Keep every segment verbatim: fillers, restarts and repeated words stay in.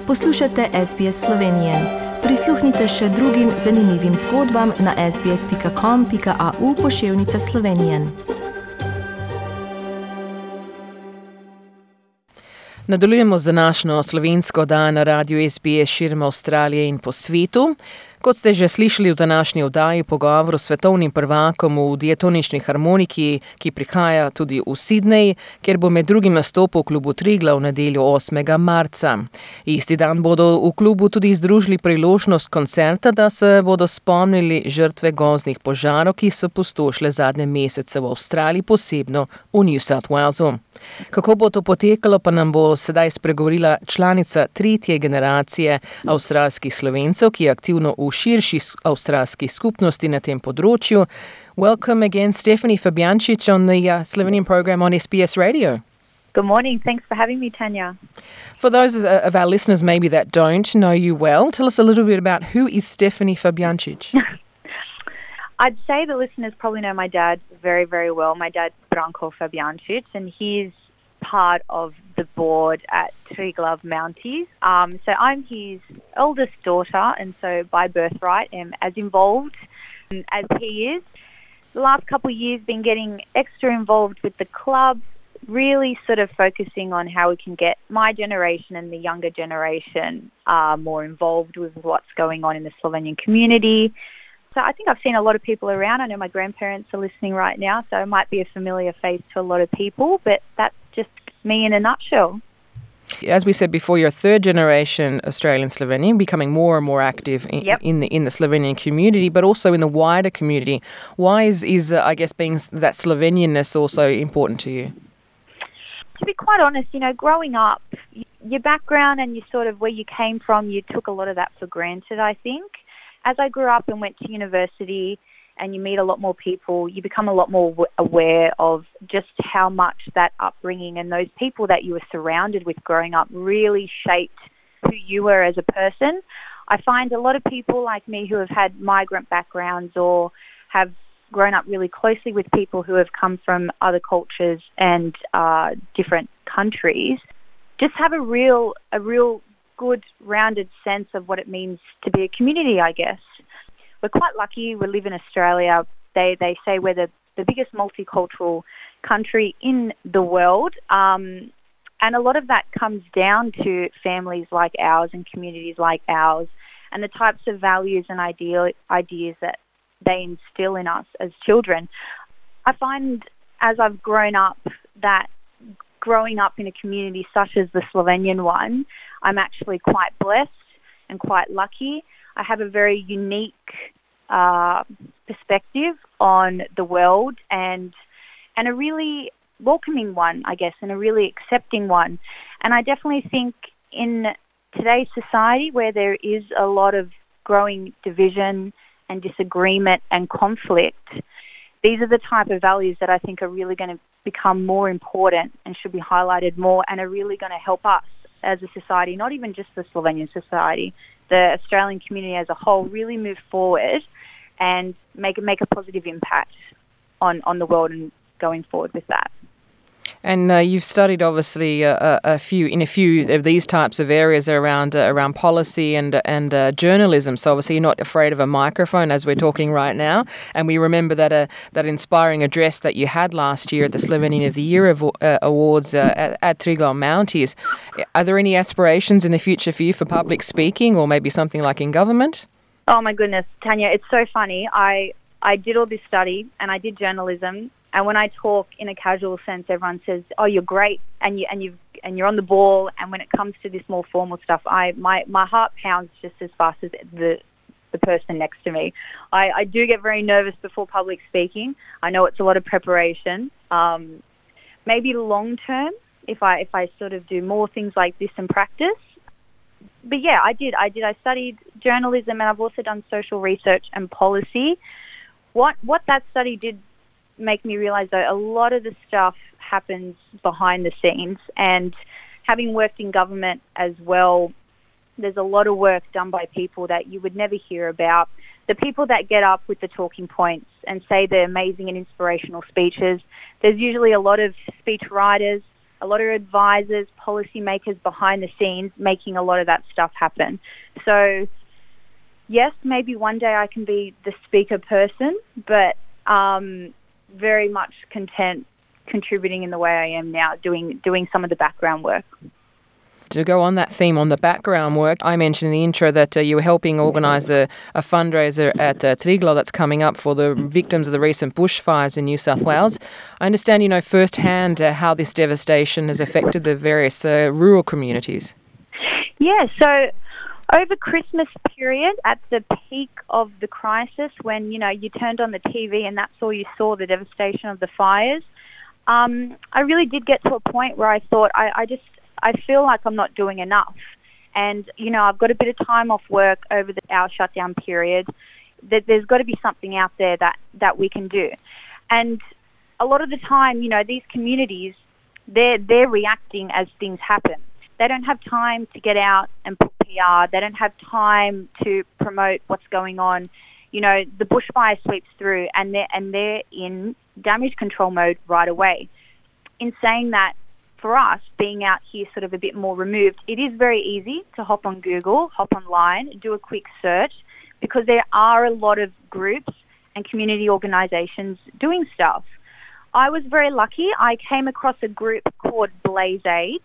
Poslušate S B S Slovenije. Prisluhnite še drugim zanimivim zgodbam na sbs pika com pika au pošiljka Slovenije. Nadaljujemo z današnjo slovensko oddajo na radiu S B S širom Avstralije in po svetu. Kot ste že slišali v današnji oddaji, pogovor s svetovnim prvakom v diatonični harmoniki, ki prihaja tudi v Sydney, kjer bo med drugim nastopil v klubu Triglav v nedeljo osmega marca. Isti dan bodo v klubu tudi združili priložnost koncerta, da se bodo spomnili žrtve gozdnih požarov, ki so pustošile zadnje mesece v Avstraliji, posebno v New South Walesu. Kako bo to potekalo, pa nam bo sedaj spregovorila članica tretje generacije avstralskih Slovencev, ki je aktivno v širši avstralski skupnosti na tem področju. Welcome again, Stephanie Fabiancic, on the uh, Slovenian program on S B S Radio. Good morning. Thanks for having me, Tanya. For those of our listeners maybe that don't know you well, tell us a little bit about who is Stephanie Fabiancic. I'd say the listeners probably know my dad very, very well. My dad's Branko Fabiancic, and he's part of the board at Triglav Mounties. Um, so I'm his eldest daughter, and so by birthright am as involved as he is. The last couple of years been getting extra involved with the club, really sort of focusing on how we can get my generation and the younger generation uh, more involved with what's going on in the Slovenian community. So I think I've seen a lot of people around. I know my grandparents are listening right now, so I might be a familiar face to a lot of people, but that's just me in a nutshell. As we said before, you're a third generation Australian Slovenian, becoming more and more active in, yep. in the in the Slovenian community, but also in the wider community. Why is, is uh, I guess, being that Slovenianness also important to you? To be quite honest, you know, growing up, your background and your sort of where you came from, you took a lot of that for granted, I think. As I grew up and went to university and you meet a lot more people, you become a lot more w- aware of just how much that upbringing and those people that you were surrounded with growing up really shaped who you were as a person. I find a lot of people like me who have had migrant backgrounds or have grown up really closely with people who have come from other cultures and uh, different countries just have a real, a real good rounded sense of what it means to be a community, I guess. We're quite lucky. We live in Australia. They they say we're the, the biggest multicultural country in the world. Um, and a lot of that comes down to families like ours and communities like ours and the types of values and ideal, ideas that they instill in us as children. I find as I've grown up that growing up in a community such as the Slovenian one, I'm actually quite blessed and quite lucky. I have a very unique uh, perspective on the world and and a really welcoming one, I guess, and a really accepting one. And I definitely think in today's society where there is a lot of growing division and disagreement and conflict, these are the type of values that I think are really going to become more important and should be highlighted more and are really going to help us as a society, not even just the Slovenian society, the Australian community as a whole, really move forward and make make a positive impact on, on the world and going forward with that. And uh, you've studied obviously uh, a few in a few of these types of areas around uh, around policy and and uh, journalism. So obviously you're not afraid of a microphone as we're talking right now. And we remember that uh, that inspiring address that you had last year at the Slovenian of the Year av- uh, Awards uh, at, at Triglav Mounties. Are there any aspirations in the future for you for public speaking or maybe something like in government? Oh my goodness, Tanya, it's so funny. I I did all this study and I did journalism. And when I talk in a casual sense, everyone says, "Oh, you're great, and you and you and you're on the ball." And when it comes to this more formal stuff, I my, my heart pounds just as fast as the the person next to me. I, I do get very nervous before public speaking. I know it's a lot of preparation. Um, maybe long term, if I if I sort of do more things like this in practice. But yeah, I did. I did. I studied journalism, and I've also done social research and policy. What what that study did make me realize that a lot of the stuff happens behind the scenes, and having worked in government as well, there's a lot of work done by people that you would never hear about. The people that get up with the talking points and say the amazing and inspirational speeches, there's usually a lot of speech writers, a lot of advisors, policymakers behind the scenes making a lot of that stuff happen. So yes, maybe one day I can be the speaker person, but um, very much content contributing in the way I am now, doing doing some of the background work. To go on that theme on the background work, I mentioned in the intro that uh, you were helping organise the a fundraiser at uh, Triglav that's coming up for the victims of the recent bushfires in New South Wales. I understand you know firsthand uh, how this devastation has affected the various uh, rural communities. Yeah, so over Christmas period, at the peak of the crisis, when, you know, you turned on the T V and that's all you saw, the devastation of the fires, um, I really did get to a point where I thought, I, I just, I feel like I'm not doing enough. And, you know, I've got a bit of time off work over the our shutdown period. That there's got to be something out there that, that we can do. And a lot of the time, you know, these communities, they're, they're reacting as things happen. They don't have time to get out and put P R. They don't have time to promote what's going on. You know, the bushfire sweeps through and they're, and they're in damage control mode right away. In saying that, for us, being out here sort of a bit more removed, it is very easy to hop on Google, hop online, do a quick search, because there are a lot of groups and community organisations doing stuff. I was very lucky. I came across a group called Blaze Aid,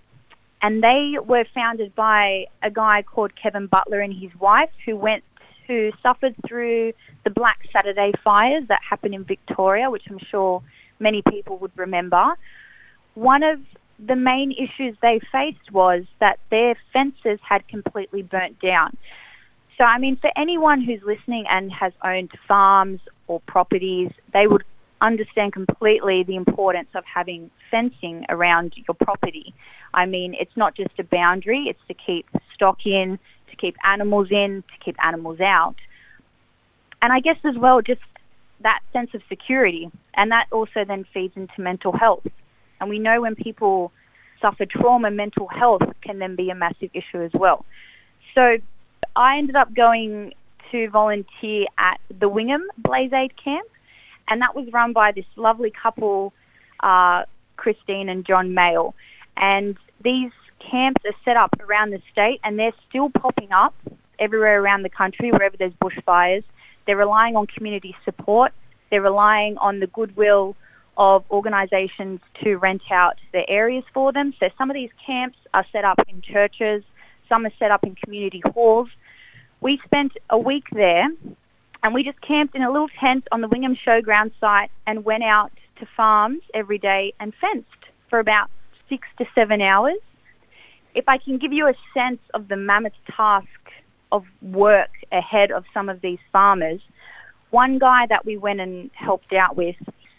and they were founded by a guy called Kevin Butler and his wife, who went who suffered through the Black Saturday fires that happened in Victoria, which I'm sure many people would remember. One of the main issues they faced was that their fences had completely burnt down. So, I mean, for anyone who's listening and has owned farms or properties, they would understand completely the importance of having fencing around your property. I mean, it's not just a boundary, it's to keep stock in, to keep animals in, to keep animals out. And I guess as well, just that sense of security. And that also then feeds into mental health. And we know when people suffer trauma, mental health can then be a massive issue as well. So I ended up going to volunteer at the Wingham Blaze Aid camp, and that was run by this lovely couple, uh, Christine and John Mayle. And these camps are set up around the state, and they're still popping up everywhere around the country, wherever there's bushfires. They're relying on community support. They're relying on the goodwill of organisations to rent out their areas for them. So some of these camps are set up in churches, some are set up in community halls. We spent a week there and we just camped in a little tent on the Wingham Showground site and went out to farms every day and fenced for about six to seven hours. If I can give you a sense of the mammoth task of work ahead of some of these farmers, one guy that we went and helped out with,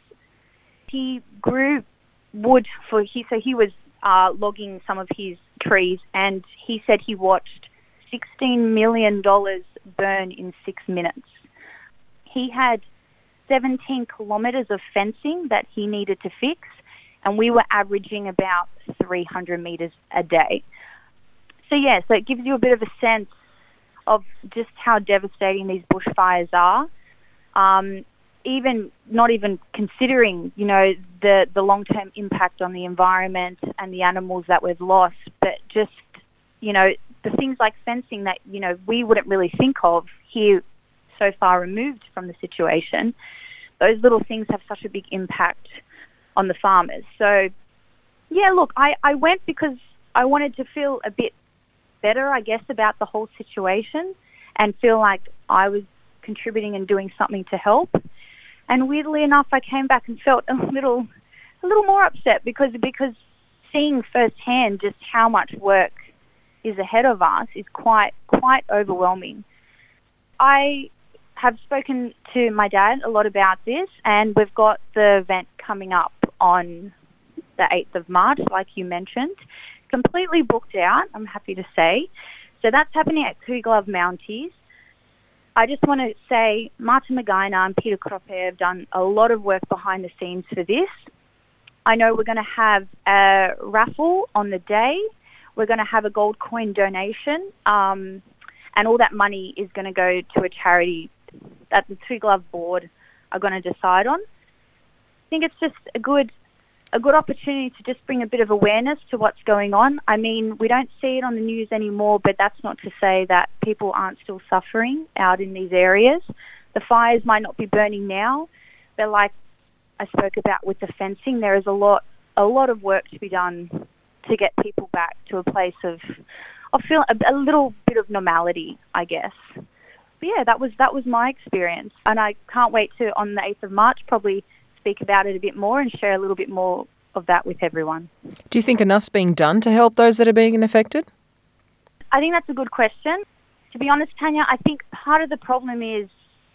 he grew wood for, he, so he was uh, logging some of his trees, and he said he watched sixteen million dollars burn in six minutes. He had seventeen kilometres of fencing that he needed to fix, and we were averaging about three hundred metres a day. So yeah, so it gives you a bit of a sense of just how devastating these bushfires are. Um, even not even considering, you know, the, the long-term impact on the environment and the animals that we've lost, but just, you know, the things like fencing that, you know, we wouldn't really think of here so far removed from the situation. Those little things have such a big impact on the farmers. So, yeah, look, I, I went because I wanted to feel a bit better, I guess, about the whole situation and feel like I was contributing and doing something to help. And weirdly enough, I came back and felt a little, a little more upset because because seeing firsthand just how much work is ahead of us is quite quite overwhelming. I have spoken to my dad a lot about this, and we've got the event coming up on the eighth of March, like you mentioned, completely booked out, I'm happy to say. So that's happening at Triglav Mounties. I just want to say Martin Magaina and Peter Croppe have done a lot of work behind the scenes for this. I know we're going to have a raffle on the day. We're going to have a gold coin donation, um, and all that money is going to go to a charity that the Triglav board are going to decide on. I think it's just a good a good opportunity to just bring a bit of awareness to what's going on. I mean, we don't see it on the news anymore, but that's not to say that people aren't still suffering out in these areas. The fires might not be burning now, but like I spoke about with the fencing, there is a lot, a lot of work to be done to get people back to a place of, of feel a, a little bit of normality, I guess. But yeah, that was that was my experience, and I can't wait to on the eighth of March probably speak about it a bit more and share a little bit more of that with everyone. Do you think enough's being done to help those that are being affected? I think that's a good question. To be honest, Tanya, I think part of the problem is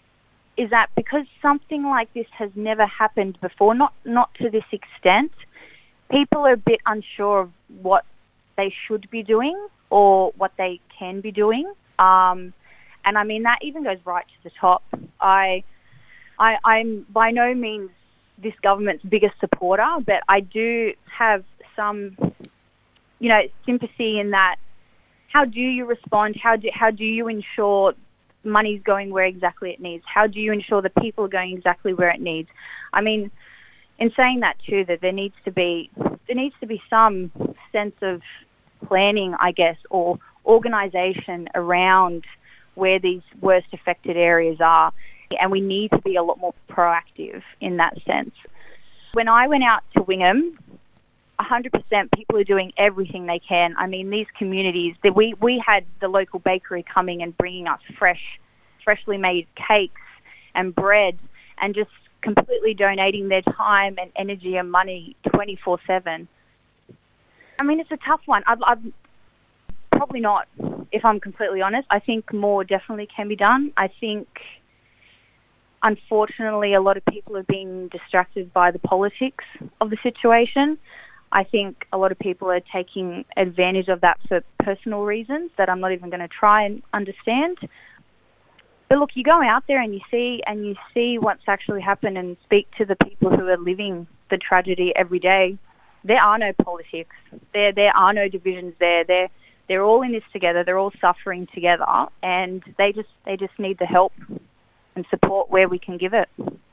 is that because something like this has never happened before, not not to this extent, people are a bit unsure of what they should be doing or what they can be doing. Um, and I mean, that even goes right to the top. I, I, I'm by no means this government's biggest supporter, but I do have some, you know, sympathy in that. How do you respond? How do how do you ensure money's going where exactly it needs? How do you ensure that people are going exactly where it needs? I mean, in saying that too, that there needs to be there needs to be some sense of planning, I guess, or organisation around where these worst affected areas are, and we need to be a lot more proactive in that sense. When I went out to Wingham, one hundred percent people are doing everything they can. I mean, these communities, that we, we had the local bakery coming and bringing us fresh, freshly made cakes and bread and just completely donating their time and energy and money twenty-four seven. I mean, it's a tough one. I've, I've probably not, if I'm completely honest. I think more definitely can be done. I think, unfortunately, a lot of people are being distracted by the politics of the situation. I think a lot of people are taking advantage of that for personal reasons that I'm not even going to try and understand. But look, you go out there and you see and you see what's actually happened and speak to the people who are living the tragedy every day. There are no politics. There there are no divisions there. They're they're all in this together. They're all suffering together, and they just they just need the help and support where we can give it.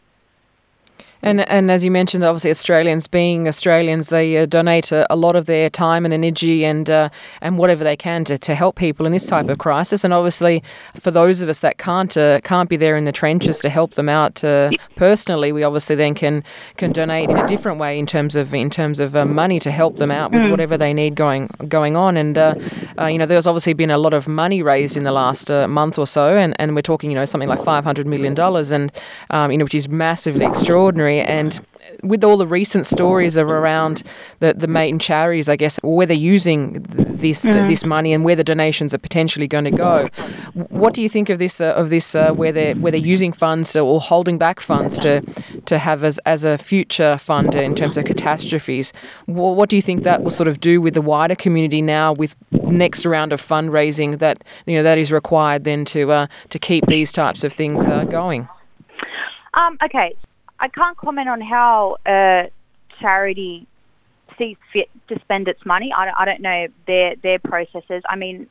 And and as you mentioned, obviously Australians, being Australians, they uh, donate a, a lot of their time and energy and uh, and whatever they can to, to help people in this type of crisis. And obviously, for those of us that can't uh, can't be there in the trenches to help them out uh, personally, we obviously then can can donate in a different way in terms of in terms of uh, money to help them out with mm. whatever they need going going on. And uh, uh, you know, there's obviously been a lot of money raised in the last uh, month or so, and, and we're talking, you know, something like five hundred million dollars, and um, you know, which is massively extraordinary. And with all the recent stories of around the, the main charities, I guess, where they're using this mm. this money and where the donations are potentially going to go, what do you think of this? Uh, of this, uh, where they're where they're using funds or holding back funds to to have as as a future fund in terms of catastrophes? What, what do you think that will sort of do with the wider community now, with next round of fundraising that you know that is required then to uh, to keep these types of things uh, going? Um, okay. I can't comment on how a charity sees fit to spend its money. I don't, I don't know their their processes. I mean,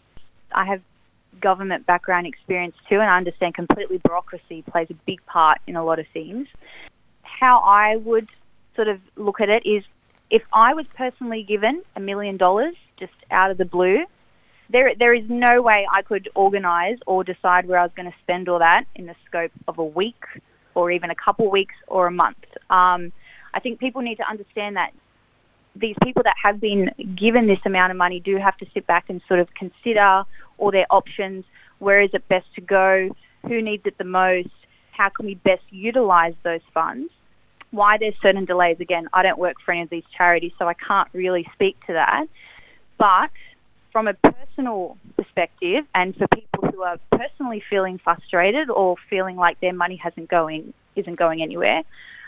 I have government background experience too, and I understand completely bureaucracy plays a big part in a lot of things. How I would sort of look at it is, if I was personally given a million dollars just out of the blue, there there is no way I could organise or decide where I was going to spend all that in the scope of a week, or even a couple of weeks or a month. Um, I think people need to understand that these people that have been given this amount of money do have to sit back and sort of consider all their options. Where is it best to go? Who needs it the most? How can we best utilise those funds? Why there's certain delays? Again, I don't work for any of these charities, so I can't really speak to that. But from a personal perspective, and for people who are personally feeling frustrated or feeling like their money hasn't going isn't going anywhere,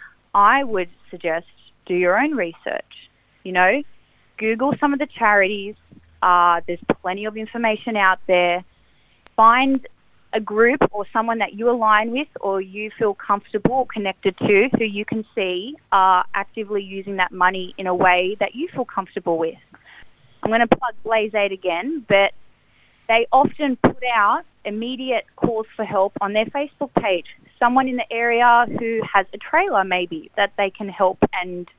I would suggest do your own research. You know, Google some of the charities. Uh, there's plenty of information out there. Find a group or someone that you align with or you feel comfortable or connected to, who you can see are actively using that money in a way that you feel comfortable with. I'm going to plug Blaze Aid again, but they often put out immediate calls for help on their Facebook page. Someone in the area who has a trailer maybe that they can help and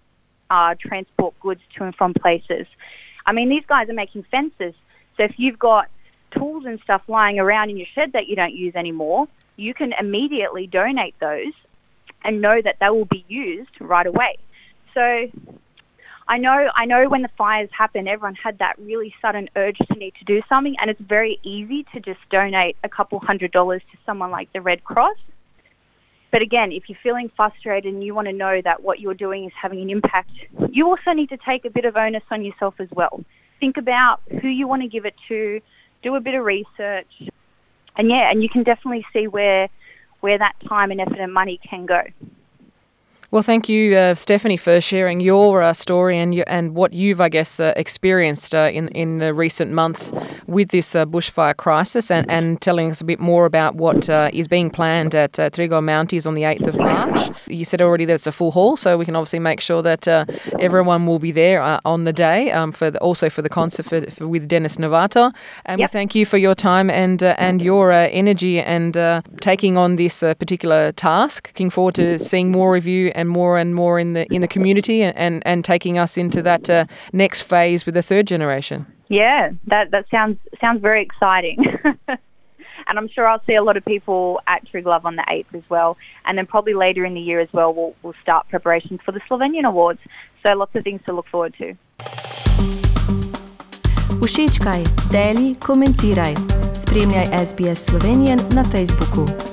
uh, transport goods to and from places. I mean, these guys are making fences. So if you've got tools and stuff lying around in your shed that you don't use anymore, you can immediately donate those and know that they will be used right away. So I know I know when the fires happened, everyone had that really sudden urge to need to do something, and it's very easy to just donate a couple hundred dollars to someone like the Red Cross. But again, if you're feeling frustrated and you want to know that what you're doing is having an impact, you also need to take a bit of onus on yourself as well. Think about who you want to give it to, do a bit of research, and yeah, and you can definitely see where where that time and effort and money can go. Well, thank you, uh, Stephanie, for sharing your uh, story and your, and what you've, I guess, uh, experienced uh, in in the recent months with this uh, bushfire crisis, and, and telling us a bit more about what uh, is being planned at uh, Trigo Mounties on the eighth of March. You said already that it's a full hall, so we can obviously make sure that uh, everyone will be there uh, on the day, um, for the, also for the concert for, for, with Dennis Novato. And yep. we thank you for your time and uh, and your uh, energy and uh, taking on this uh, particular task. Looking forward to seeing more of you and more and more in the in the community, and, and taking us into that uh, next phase with the third generation. Yeah, that that sounds sounds very exciting. And I'm sure I'll see a lot of people at Triglav on the eighth as well. And then probably later in the year as well, we'll, we'll start preparations for the Slovenian Awards. So lots of things to look forward to. Všečkaj, deli, komentiraj. Spremljaj S B S Slovenian na Facebooku.